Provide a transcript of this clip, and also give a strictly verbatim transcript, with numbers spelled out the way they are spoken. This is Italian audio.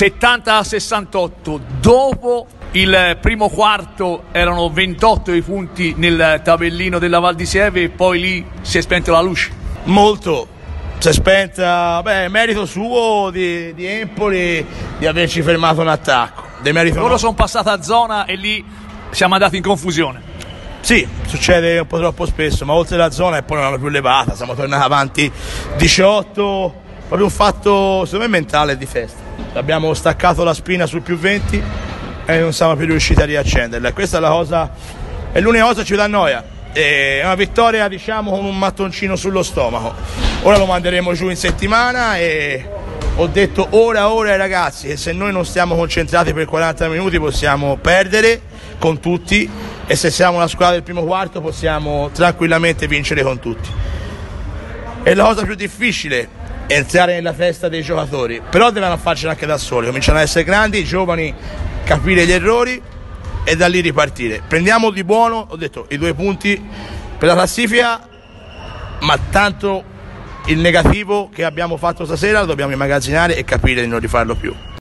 settanta a sessantotto, dopo il primo quarto erano ventotto i punti nel tabellino della Val di Sieve e poi lì si è spenta la luce. Molto, si è spenta, beh, merito suo di, di Empoli di averci fermato un attacco. Demerito Loro no. sono passati a zona e lì siamo andati in confusione. Sì, succede un po' troppo spesso, ma oltre la zona e poi non hanno più levata, siamo tornati avanti diciotto, proprio un fatto secondo me mentale di festa. Abbiamo staccato la spina sul più venti e non siamo più riusciti a riaccenderla. Questa è la cosa, è l'unica cosa che ci dà noia. È una vittoria, diciamo, con un mattoncino sullo stomaco. Ora lo manderemo giù in settimana e ho detto ora ora ai ragazzi che se noi non stiamo concentrati per quaranta minuti possiamo perdere con tutti, e se siamo una squadra del primo quarto possiamo tranquillamente vincere con tutti. È la cosa più difficile, entrare nella testa dei giocatori, però devono farcela anche da soli, cominciano ad essere grandi, i giovani, capire gli errori e da lì ripartire. Prendiamo di buono, ho detto, i due punti per la classifica, ma tanto il negativo che abbiamo fatto stasera lo dobbiamo immagazzinare e capire di non rifarlo più.